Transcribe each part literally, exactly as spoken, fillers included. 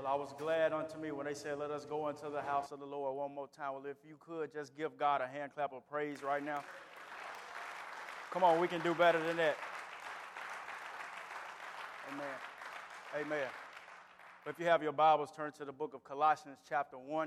Well, I was glad unto me when they said, let us go into the house of the Lord one more time. Well, if you could, just give God a hand clap of praise right now. Come on, we can do better than that. Amen. Amen. If you have your Bibles, turn to the book of Colossians chapter one.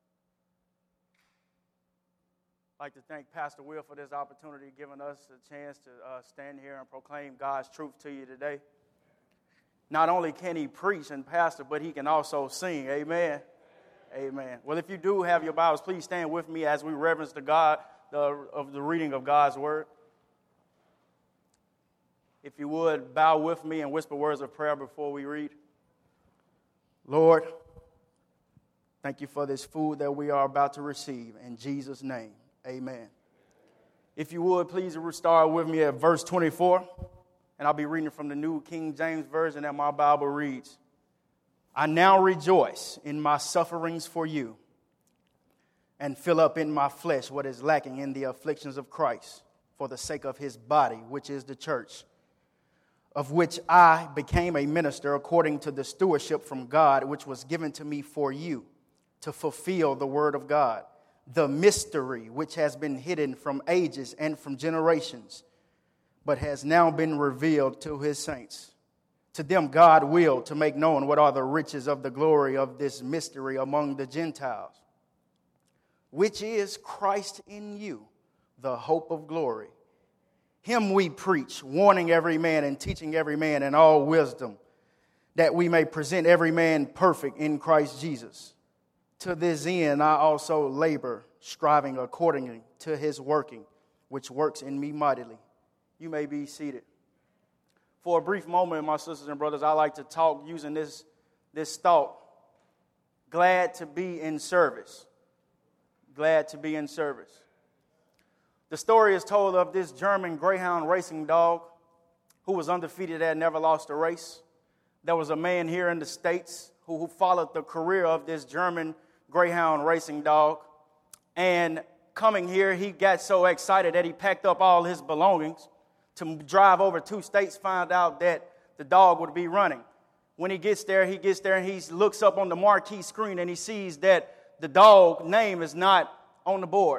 I'd like to thank Pastor Will for this opportunity, giving us a chance to uh, stand here and proclaim God's truth to you today. Not only can he preach and pastor, but he can also sing. Amen. Amen. Well, if you do have your Bibles, please stand with me as we reverence the God the, of the reading of God's word. If you would, bow with me and whisper words of prayer before we read. Lord, thank you for this food that we are about to receive. In Jesus' name, amen. If you would, please start with me at verse twenty-four. And I'll be reading from the New King James Version that my Bible reads. I now rejoice in my sufferings for you and fill up in my flesh what is lacking in the afflictions of Christ for the sake of his body, which is the church, of which I became a minister according to the stewardship from God, which was given to me for you to fulfill the word of God, the mystery which has been hidden from ages and from generations, but has now been revealed to his saints. To them God willed to make known what are the riches of the glory of this mystery among the Gentiles, which is Christ in you, the hope of glory. Him we preach, warning every man and teaching every man in all wisdom, that we may present every man perfect in Christ Jesus. To this end I also labor, striving accordingly to his working, which works in me mightily. You may be seated. For a brief moment, my sisters and brothers, I like to talk using this, this thought. Glad to be in service. Glad to be in service. The story is told of this German Greyhound racing dog who was undefeated and never lost a race. There was a man here in the States who, who followed the career of this German Greyhound racing dog. And coming here, he got so excited that he packed up all his belongings to drive over two states, find out that the dog would be running. When he gets there, he gets there and he looks up on the marquee screen and he sees that the dog name is not on the board.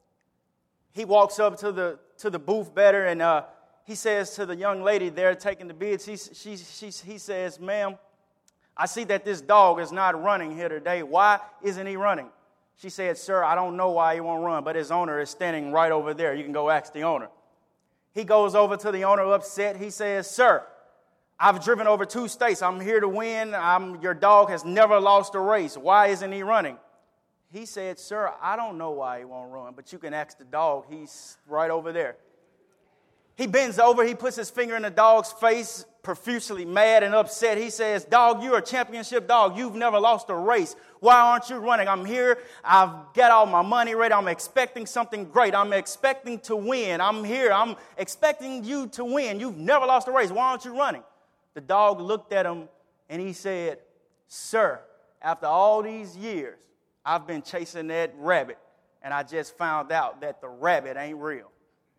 He walks up to the to the booth better and uh, he says to the young lady there taking the bids, he, she, she, he says, ma'am, I see that this dog is not running here today. Why isn't he running? She said, sir, I don't know why he won't run, but his owner is standing right over there. You can go ask the owner. He goes over to the owner upset. He says, sir, I've driven over two states. I'm here to win. I'm, your dog has never lost a race. Why isn't he running? He said, sir, I don't know why he won't run, but you can ask the dog. He's right over there. He bends over. He puts his finger in the dog's face, profusely mad and upset. He says, dog, you're a championship dog. You've never lost a race. Why aren't you running? I'm here. I've got all my money ready. I'm expecting something great. I'm expecting to win. I'm here. I'm expecting you to win. You've never lost a race. Why aren't you running? The dog looked at him and he said, sir, after all these years, I've been chasing that rabbit and I just found out that the rabbit ain't real.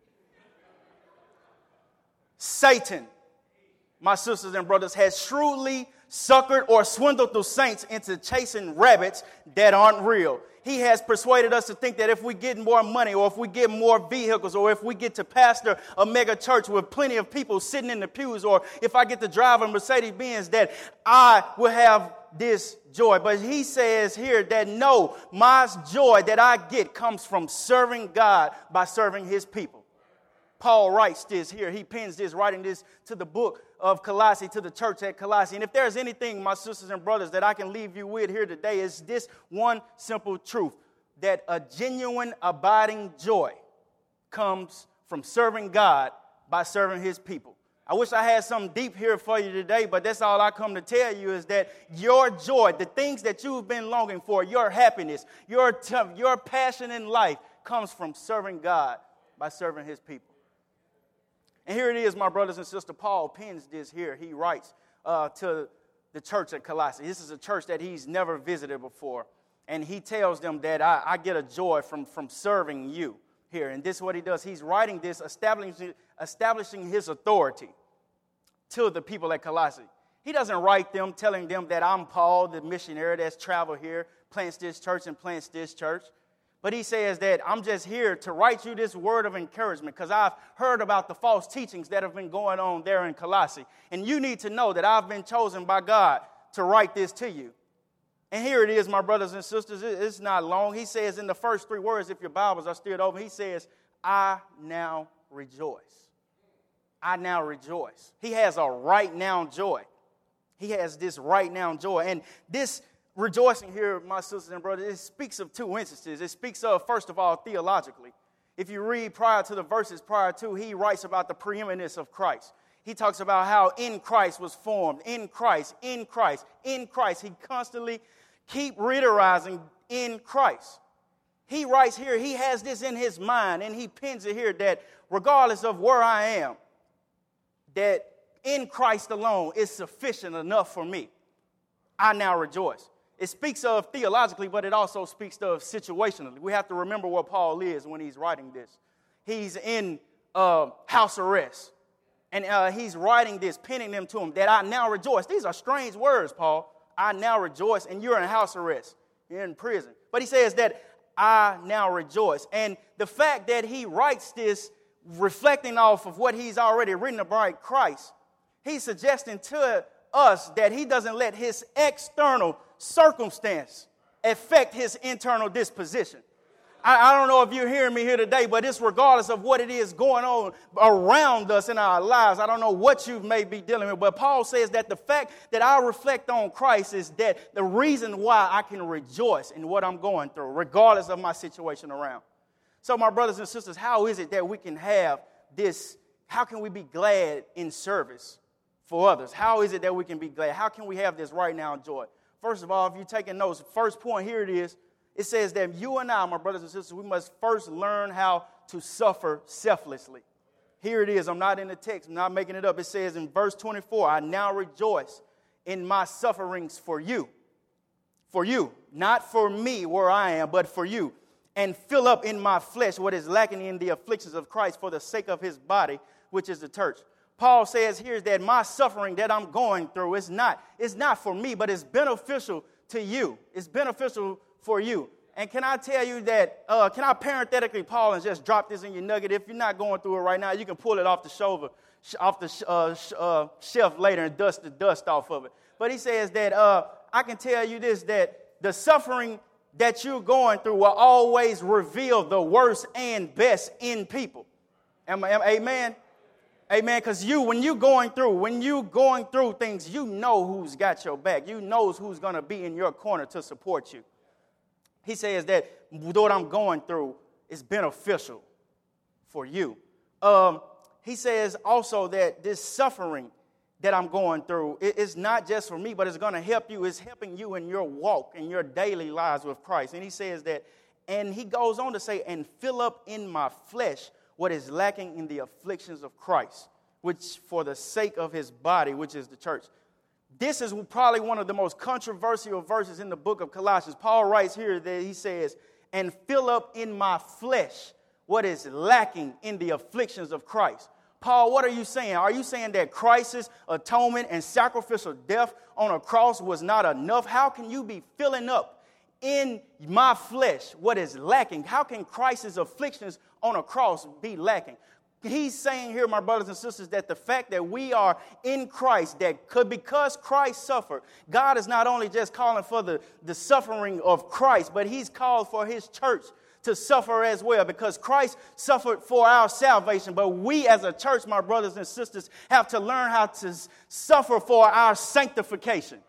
Satan, my sisters and brothers, has shrewdly suckered or swindled the saints into chasing rabbits that aren't real. He has persuaded us to think that if we get more money or if we get more vehicles or if we get to pastor a mega church with plenty of people sitting in the pews or if I get to drive a Mercedes-Benz that I will have this joy. But he says here that no, my joy that I get comes from serving God by serving his people. Paul writes this here. He pens this, writing this to the book of Colossae, to the church at Colossae. And if there's anything, my sisters and brothers, that I can leave you with here today, is this one simple truth, that a genuine abiding joy comes from serving God by serving his people. I wish I had something deep here for you today, but that's all I come to tell you is that your joy, the things that you've been longing for, your happiness, your, t- your passion in life comes from serving God by serving his people. And here it is, my brothers and sisters. Paul pens this here. He writes uh, to the church at Colossae. This is a church that he's never visited before. And he tells them that I, I get a joy from, from serving you here. And this is what he does. He's writing this, establishing, establishing his authority to the people at Colossae. He He doesn't write them telling them that I'm Paul, the missionary that's traveled here, plants this church and plants this church. But he says that I'm just here to write you this word of encouragement because I've heard about the false teachings that have been going on there in Colossae. And you need to know that I've been chosen by God to write this to you. And here it is, my brothers and sisters. It's not long. He says in the first three words, if your Bibles are still open, he says, I now rejoice. I now rejoice. He has a right now joy. He has this right now joy. And this rejoicing here, my sisters and brothers, it speaks of two instances. It speaks of, first of all, theologically. If you read prior to the verses prior to, he writes about the preeminence of Christ. He talks about how in Christ was formed, in Christ, in Christ, in Christ. He constantly keep reiterizing in Christ. He writes here, he has this in his mind, and he pins it here that regardless of where I am, that in Christ alone is sufficient enough for me. I now rejoice. It speaks of theologically, but it also speaks of situationally. We have to remember where Paul is when he's writing this. He's in uh, house arrest, and uh, he's writing this, penning them to him, that I now rejoice. These are strange words, Paul. I now rejoice, and you're in house arrest. You're in prison. But he says that I now rejoice. And the fact that he writes this reflecting off of what he's already written about Christ, he's suggesting to us that he doesn't let his external circumstance affect his internal disposition. I, I don't know if you're hearing me here today, but it's regardless of what it is going on around us in our lives. I don't know what you may be dealing with, but Paul says that the fact that I reflect on Christ is that the reason why I can rejoice in what I'm going through, regardless of my situation around. So my brothers and sisters, how is it that we can have this? How can we be glad in service for others? How is it that we can be glad? How can we have this right now joy? First of all, if you're taking notes, first point, here it is. It says that you and I, my brothers and sisters, we must first learn how to suffer selflessly. Here it is. I'm not in the text. I'm not making it up. It says in verse twenty-four, I now rejoice in my sufferings for you. For you. Not for me where I am, but for you. And fill up in my flesh what is lacking in the afflictions of Christ for the sake of his body, which is the church. Paul says here that my suffering that I'm going through is not, it's not for me, but it's beneficial to you. It's beneficial for you. And can I tell you that, uh, can I parenthetically, Paul, and just drop this in your nugget? If you're not going through it right now, you can pull it off the shoulder, off the uh, sh- uh, shelf later and dust the dust off of it. But he says that uh, I can tell you this, that the suffering that you're going through will always reveal the worst and best in people. Am, am, amen? Amen, because you, when you're going through, when you're going through things, you know who's got your back. You know who's going to be in your corner to support you. He says that what I'm going through is beneficial for you. Um, he says also that this suffering that I'm going through, it, it's not just for me, but it's going to help you. It's helping you in your walk, in your daily lives with Christ. And he says that, and he goes on to say, and fill up in my flesh what is lacking in the afflictions of Christ, which for the sake of his body, which is the church. This is probably one of the most controversial verses in the book of Colossians. Paul writes here that he says, and fill up in my flesh what is lacking in the afflictions of Christ. Paul, what are you saying? Are you saying that Christ's atonement and sacrificial death on a cross was not enough? How can you be filling up in my flesh what is lacking? How can Christ's afflictions on a cross be lacking? He's saying here, my brothers and sisters, that the fact that we are in Christ, that could, because Christ suffered, God is not only just calling for the, the suffering of Christ, but he's called for his church to suffer as well, because Christ suffered for our salvation. But we as a church, my brothers and sisters, have to learn how to suffer for our sanctification.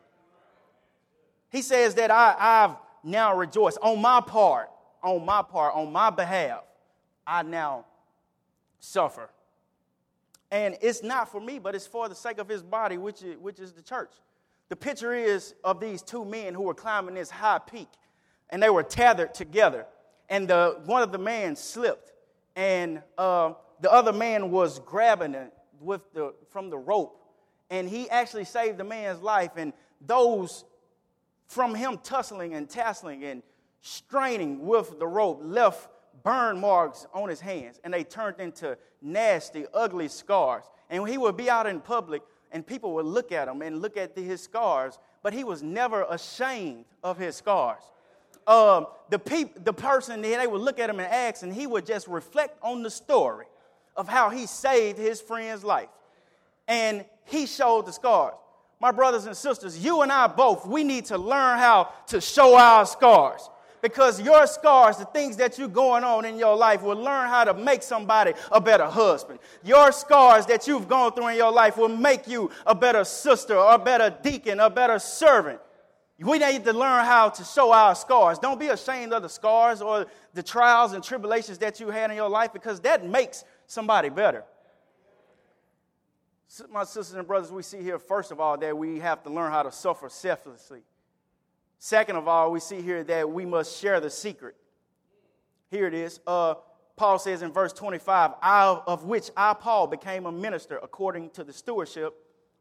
He says that I, I've now rejoiced on my part, on my part, on my behalf. I now suffer. And it's not for me, but it's for the sake of his body, which is, which is the church. The picture is of these two men who were climbing this high peak, and they were tethered together. And the one of the men slipped, and uh, the other man was grabbing it with the from the rope, and he actually saved the man's life. And those from him tussling and tasseling and straining with the rope left burn marks on his hands, and they turned into nasty, ugly scars. And he would be out in public and people would look at him and look at the, his scars, but he was never ashamed of his scars. Um, the peop, the person, they would look at him and ask, and he would just reflect on the story of how he saved his friend's life. And he showed the scars. My brothers and sisters, you and I both, we need to learn how to show our scars. Because your scars, the things that you're going on in your life, will learn how to make somebody a better husband. Your scars that you've gone through in your life will make you a better sister, or a better deacon, a better servant. We need to learn how to show our scars. Don't be ashamed of the scars or the trials and tribulations that you had in your life, because that makes somebody better. My sisters and brothers, we see here, first of all, that we have to learn how to suffer selflessly. Second of all, we see here that we must share the secret. Here it is. Uh, Paul says in verse twenty-five, I, of which I, Paul, became a minister according to the stewardship,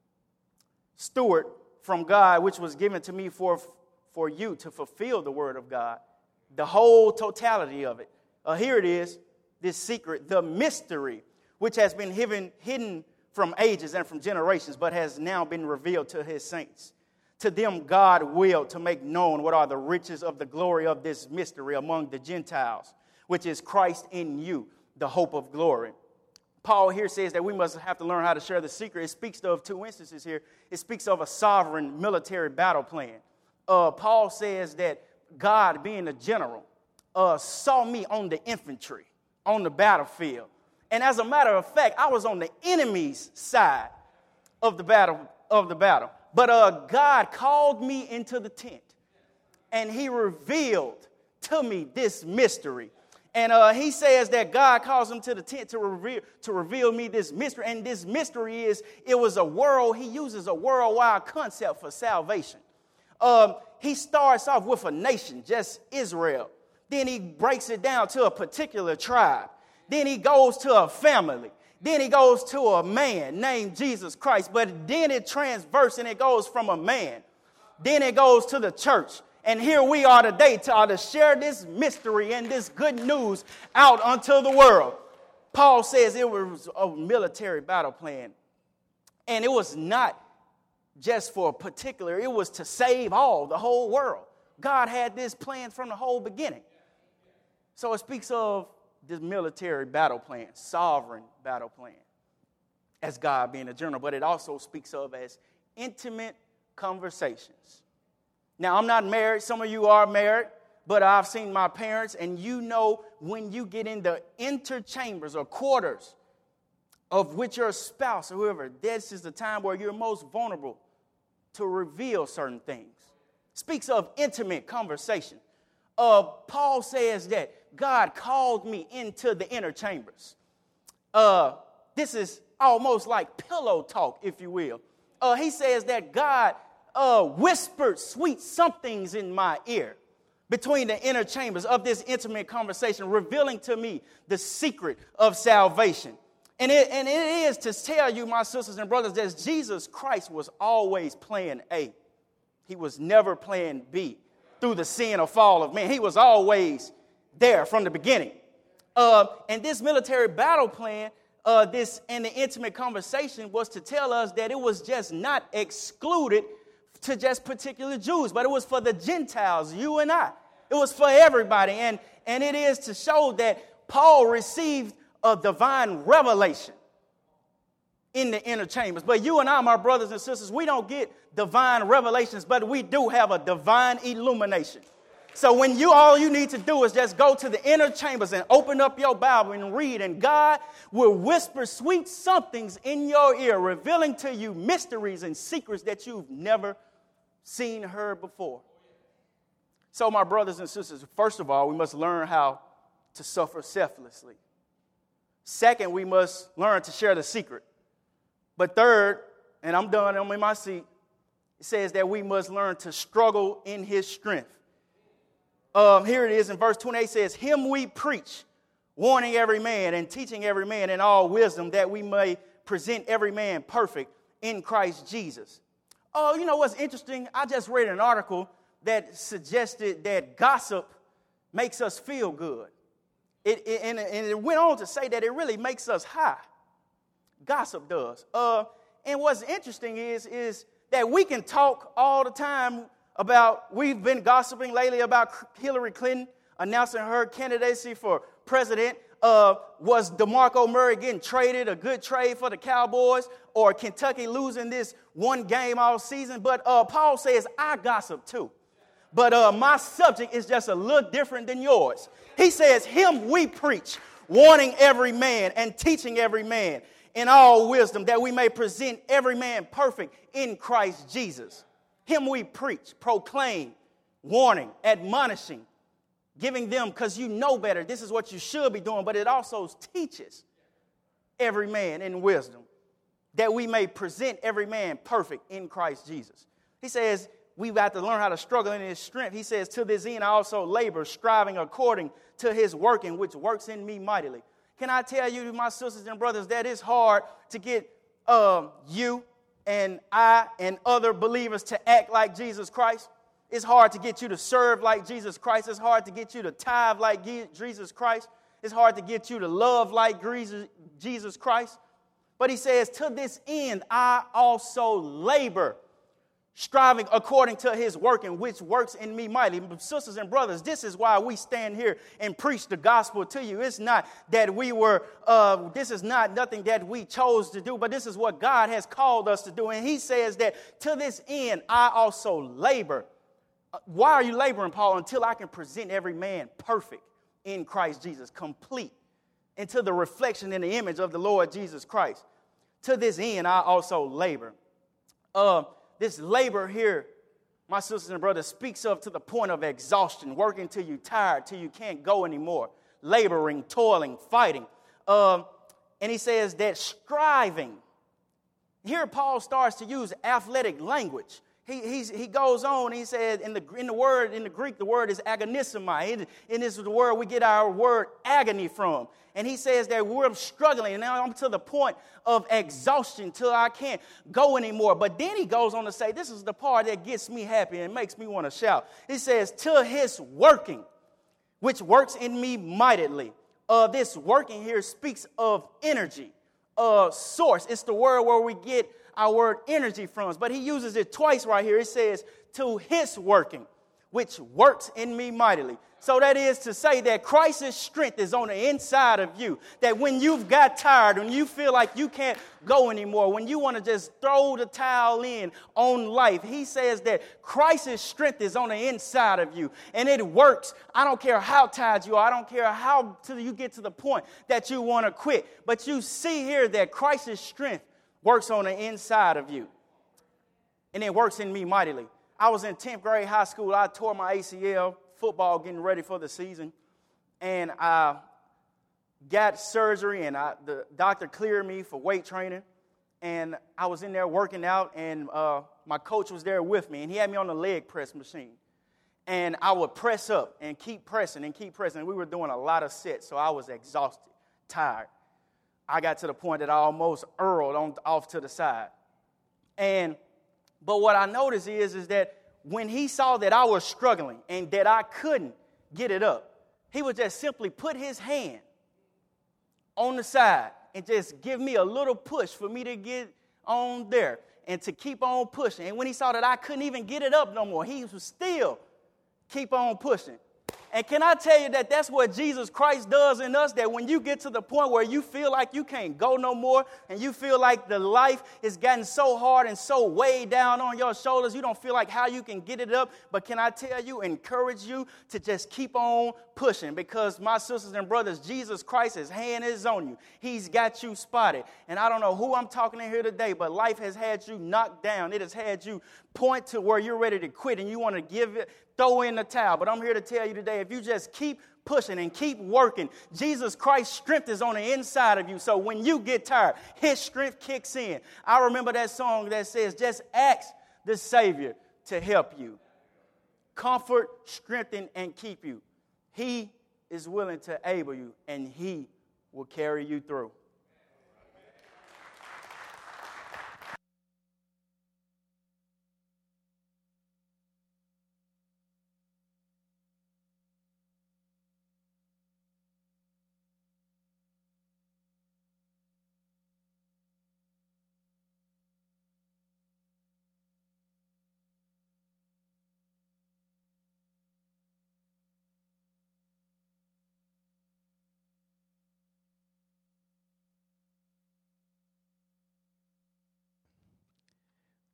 steward from God, which was given to me for, for you to fulfill the word of God, the whole totality of it. Uh, here it is, this secret, the mystery, which has been hidden, hidden from ages and from generations, but has now been revealed to his saints. To them God willed to make known what are the riches of the glory of this mystery among the Gentiles, which is Christ in you, the hope of glory. Paul here says that we must have to learn how to share the secret. It speaks of two instances here. It speaks of a sovereign military battle plan. Uh, Paul says that God, being a general, uh, saw me on the infantry, on the battlefield. And as a matter of fact, I was on the enemy's side of the battle. Of the battle. But uh, God called me into the tent, and he revealed to me this mystery. And uh, he says that God calls him to the tent to reveal, to reveal me this mystery. And this mystery is, it was a world, he uses a worldwide concept for salvation. Um, he starts off with a nation, just Israel. Then he breaks it down to a particular tribe. Then he goes to a family. Then he goes to a man named Jesus Christ. But then it transverses and it goes from a man. Then it goes to the church. And here we are today to, uh, to share this mystery and this good news out unto the world. Paul says it was a military battle plan. And it was not just for a particular, it was to save all, the whole world. God had this plan from the whole beginning. So it speaks of this military battle plan, sovereign battle plan, as God being a general, but it also speaks of as intimate conversations. Now, I'm not married. Some of you are married, but I've seen my parents, and you know when you get in the inner chambers or quarters of with your spouse or whoever, this is the time where you're most vulnerable to reveal certain things. Speaks of intimate conversation. Uh, Paul says that God called me into the inner chambers. Uh, this is almost like pillow talk, if you will. Uh, he says that God uh, whispered sweet somethings in my ear between the inner chambers of this intimate conversation, revealing to me the secret of salvation. And it, and it is to tell you, my sisters and brothers, that Jesus Christ was always plan A. He was never plan B through the sin or fall of man. He was always there from the beginning. Uh, and this military battle plan, uh, this and the intimate conversation was to tell us that it was just not excluded to just particular Jews, but it was for the Gentiles, you and I. It was for everybody. And, and it is to show that Paul received a divine revelation in the inner chambers. But you and I, my brothers and sisters, we don't get divine revelations, but we do have a divine illumination. So when you, all you need to do is just go to the inner chambers and open up your Bible and read, and God will whisper sweet somethings in your ear, revealing to you mysteries and secrets that you've never seen, heard before. So my brothers and sisters, first of all, we must learn how to suffer selflessly. Second, we must learn to share the secret. But third, and I'm done, I'm in my seat, it says that we must learn to struggle in his strength. Um, here it is in verse twenty-eight says, him we preach, warning every man and teaching every man in all wisdom, that we may present every man perfect in Christ Jesus. Oh, you know what's interesting? I just read an article that suggested that gossip makes us feel good. It, it, and, and it went on to say that it really makes us high. Gossip does. Uh, and what's interesting is, is that we can talk all the time about, we've been gossiping lately about Hillary Clinton announcing her candidacy for president. Uh, was DeMarco Murray getting traded, a good trade for the Cowboys, or Kentucky losing this one game all season? But uh, Paul says, I gossip too. But uh, my subject is just a little different than yours. He says, him we preach, warning every man and teaching every man in all wisdom, that we may present every man perfect in Christ Jesus. Him we preach, proclaim, warning, admonishing, giving them, because you know better, this is what you should be doing, but it also teaches every man in wisdom, that we may present every man perfect in Christ Jesus. He says, we've got to learn how to struggle in his strength. He says, to this end I also labor, striving according to his working, which works in me mightily. Can I tell you, my sisters and brothers, that it's hard to get um, you and I and other believers to act like Jesus Christ. It's hard to get you to serve like Jesus Christ. It's hard to get you to tithe like Jesus Christ. It's hard to get you to love like Jesus Christ. But he says, to this end, I also labor, striving according to his working, which works in me mightily. Sisters and brothers, this is why we stand here and preach the gospel to you. It's not that we were, uh, this is not nothing that we chose to do, but this is what God has called us to do. And he says that to this end, I also labor. Why are you laboring, Paul? Until I can present every man perfect in Christ Jesus, complete, into the reflection and the image of the Lord Jesus Christ. To this end, I also labor. Uh, this labor here, my sisters and brothers, speaks of to the point of exhaustion, working till you're tired, till you can't go anymore, laboring, toiling, fighting. Uh, and he says that striving. Here Paul starts to use athletic language. He, he's, he goes on, he said, in the, in the word, in the Greek, the word is agonismai. And, and this is the word we get our word agony from. And he says that we're struggling, and now I'm to the point of exhaustion till I can't go anymore. But then he goes on to say, this is the part that gets me happy and makes me want to shout. He says, to his working, which works in me mightily. Uh, this working here speaks of energy, uh, source. It's the word where we get our word energy from, but he uses it twice right here. It says, to his working, which works in me mightily. So that is to say that Christ's strength is on the inside of you. That when you've got tired, when you feel like you can't go anymore, when you want to just throw the towel in on life, he says that Christ's strength is on the inside of you. And it works. I don't care how tired you are. I don't care how till you get to the point that you want to quit. But you see here that Christ's strength works on the inside of you. And it works in me mightily. I was in tenth grade high school. I tore my A C L, football, getting ready for the season. And I got surgery, and I, the doctor cleared me for weight training. And I was in there working out, and uh, my coach was there with me. And he had me on the leg press machine. And I would press up and keep pressing and keep pressing. We were doing a lot of sets, so I was exhausted, tired. I got to the point that I almost hurled on, off to the side. And, but what I noticed is, is that when he saw that I was struggling and that I couldn't get it up, he would just simply put his hand on the side and just give me a little push for me to get on there and to keep on pushing. And when he saw that I couldn't even get it up no more, he was still keep on pushing. And can I tell you that that's what Jesus Christ does in us, that when you get to the point where you feel like you can't go no more and you feel like the life is getting so hard and so weighed down on your shoulders, you don't feel like how you can get it up. But can I tell you, encourage you to just keep on pushing, because my sisters and brothers, Jesus Christ, his hand is on you. He's got you spotted. And I don't know who I'm talking to here today, but life has had you knocked down. It has had you point to where you're ready to quit and you want to give it, throw in the towel. But I'm here to tell you today, if you just keep pushing and keep working, Jesus Christ's strength is on the inside of you. So when you get tired, his strength kicks in. I remember that song that says, just ask the Savior to help you. Comfort, strengthen, and keep you. He is willing to able you, and he will carry you through.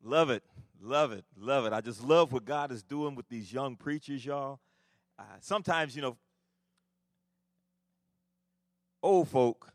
Love it, love it, love it. I just love what God is doing with these young preachers, y'all. Uh, sometimes, you know, old folk,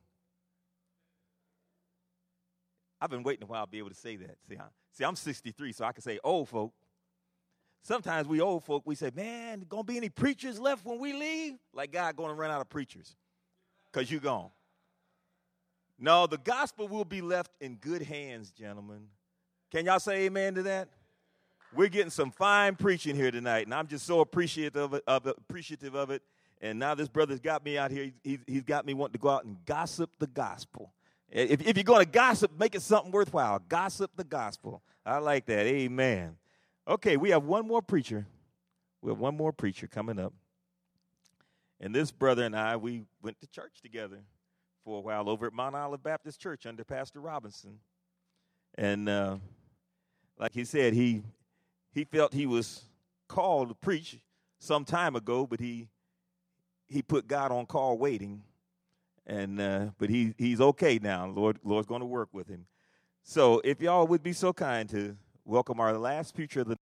I've been waiting a while to be able to say that. See, I, see, I'm sixty-three, so I can say old folk. Sometimes we old folk, we say, man, going to be any preachers left when we leave? Like God going to run out of preachers because you gone. No, the gospel will be left in good hands, gentlemen. Can y'all say amen to that? We're getting some fine preaching here tonight, and I'm just so appreciative of it. Of it, appreciative of it. And now this brother's got me out here. He, he's got me wanting to go out and gossip the gospel. If, if you're going to gossip, make it something worthwhile. Gossip the gospel. I like that. Amen. Okay, we have one more preacher. We have one more preacher coming up. And this brother and I, we went to church together for a while over at Mount Olive Baptist Church under Pastor Robinson. And uh, like he said, he he felt he was called to preach some time ago, but he he put God on call waiting. And uh, but he he's okay now. Lord Lord's going to work with him. So if y'all would be so kind to welcome our last preacher of the